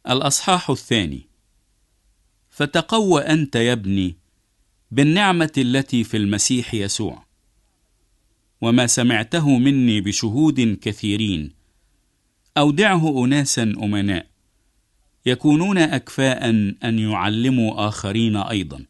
الأصحاح 2. فتقوى أنت يا ابني بالنعمة التي في المسيح يسوع، وما سمعته مني بشهود كثيرين أودعه أناسا أمناء يكونون أكفاء أن يعلموا آخرين أيضا.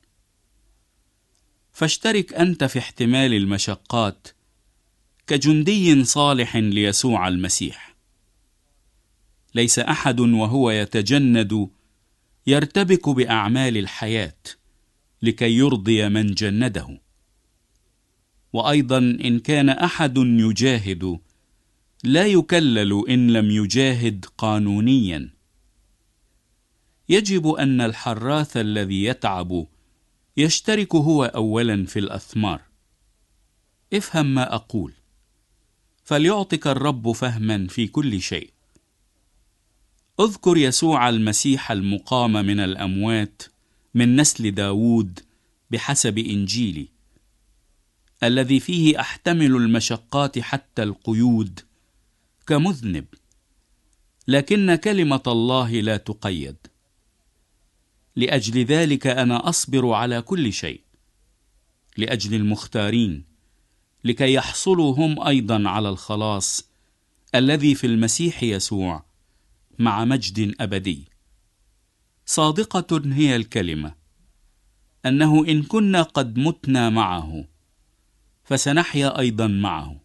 فاشترك أنت في احتمال المشقات كجندي صالح ليسوع المسيح. ليس أحد وهو يتجند يرتبك بأعمال الحياة لكي يرضي من جنده. وأيضا إن كان أحد يجاهد لا يكلل إن لم يجاهد قانونيا. يجب أن الحراث الذي يتعب يشترك هو أولا في الأثمار. افهم ما أقول، فليعطك الرب فهما في كل شيء. اذكر يسوع المسيح المقام من الأموات من نسل داود بحسب إنجيلي، الذي فيه أحتمل المشقات حتى القيود كمذنب، لكن كلمة الله لا تقيد. لأجل ذلك أنا أصبر على كل شيء، لأجل المختارين، لكي يحصلوا هم أيضا على الخلاص الذي في المسيح يسوع مع مجد أبدي. صادقة هي الكلمة أنه إن كنا قد متنا معه فسنحيا أيضا معه،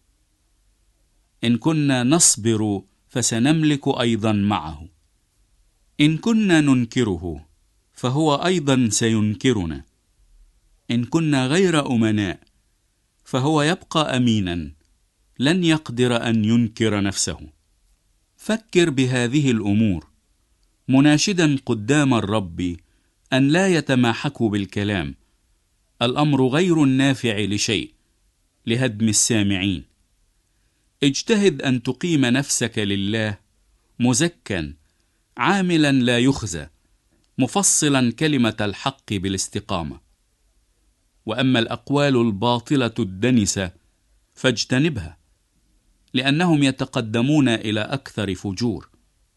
إن كنا نصبر فسنملك أيضا معه، إن كنا ننكره فهو أيضا سينكرنا، إن كنا غير أمناء فهو يبقى أمينا لن يقدر أن ينكر نفسه. فكر بهذه الأمور مناشدا قدام الرب أن لا يتماحكوا بالكلام، الأمر غير النافع لشيء لهدم السامعين. اجتهد أن تقيم نفسك لله مزكا عاملا لا يخزى، مفصلا كلمة الحق بالاستقامة. وأما الأقوال الباطلة الدنسة فاجتنبها، لأنهم يتقدمون إلى أكثر فجور،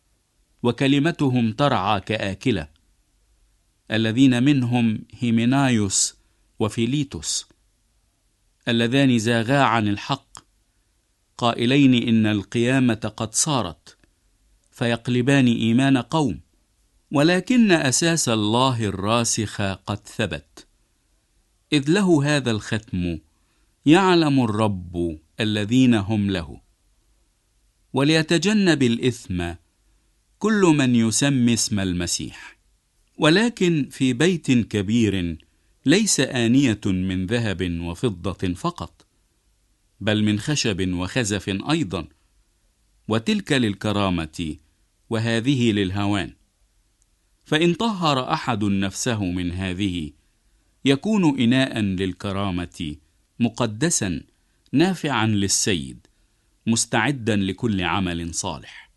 وكلمتهم ترعى كآكلة، الذين منهم هيمنايوس وفيليتوس، اللذان زاغا عن الحق قائلين إن القيامة قد صارت، فيقلبان إيمان قوم، ولكن أساس الله الراسخ قد ثبت. إذ له هذا الختم يعلم الرب الذين هم له. وليتجنب الإثم كل من يسمي اسم المسيح. ولكن في بيت كبير ليس آنية من ذهب وفضة فقط، بل من خشب وخزف أيضا، وتلك للكرامة وهذه للهوان. فإن طهر أحد نفسه من هذه يكون إناء للكرامة مقدسا نافعا للسيد مستعدا لكل عمل صالح.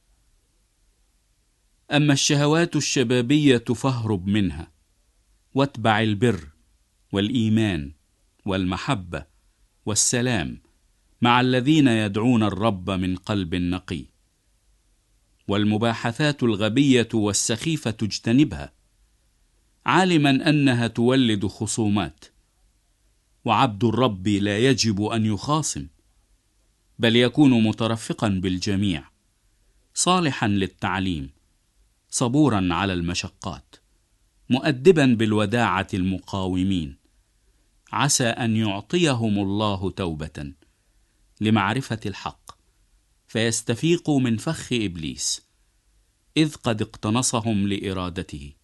أما الشهوات الشبابية فاهرب منها، واتبع البر والإيمان والمحبة والسلام مع الذين يدعون الرب من قلب نقي. والمباحثات الغبية والسخيفة اجتنبها، عالما أنها تولد خصومات. وعبد الرب لا يجب أن يخاصم، بل يكون مترفقا بالجميع، صالحا للتعليم، صبورا على المشقات، مؤدبا بالوداعة المقاومين، عسى أن يعطيهم الله توبة لمعرفة الحق، فيستفيقوا من فخ إبليس إذ قد اقتنصهم لإرادته.